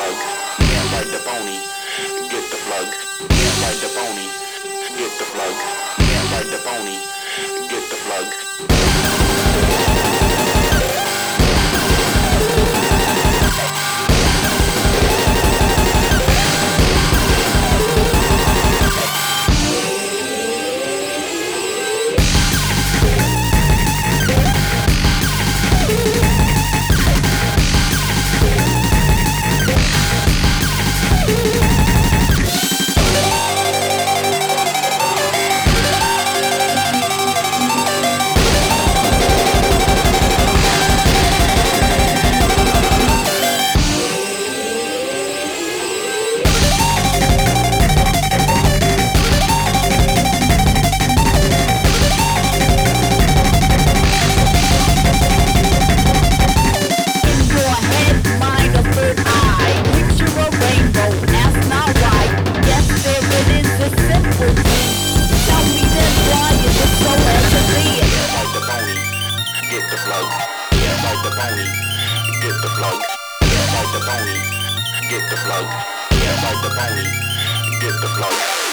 plug. Yeah, like the bony. Get the plug. Yeah, like the bony. Get the plug. Yeah, like the bony. Get the plug. Get the plug. Yeah, like the bony. Get the plug. Yeah, like the bony. Get the plug. Yeah, like the bony. Get the plug.